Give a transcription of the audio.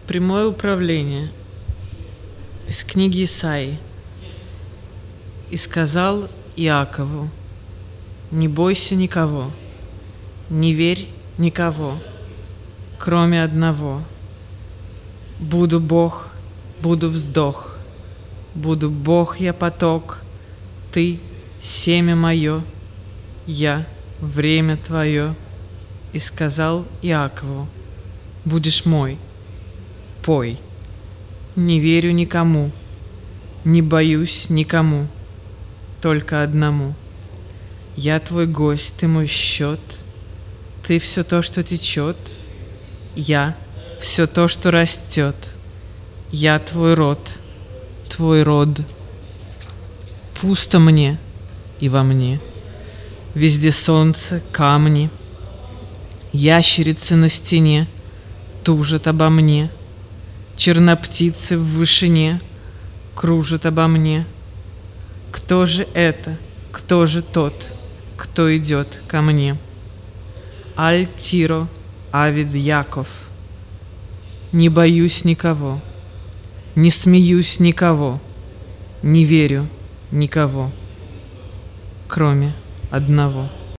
Прямое управление. Из книги Исаии. «И сказал Иакову: не бойся никого, не верь никого, кроме одного. Буду Бог, буду вздох, буду Бог я поток, ты семя мое, я время твое. И сказал Иакову: будешь мой, пой. Не верю никому, не боюсь никому, только одному. Я твой гость, ты мой счет, ты все то, что течет, я все то, что растет, я твой род, твой род. Пусто мне и во мне, везде солнце, камни, ящерицы на стене тужат обо мне, черноптицы в вышине кружат обо мне. Кто же это, кто же тот, кто идет ко мне? Аль-Тиро, Авид Яков. Не боюсь никого, не смеюсь никого, не верю никого, кроме одного.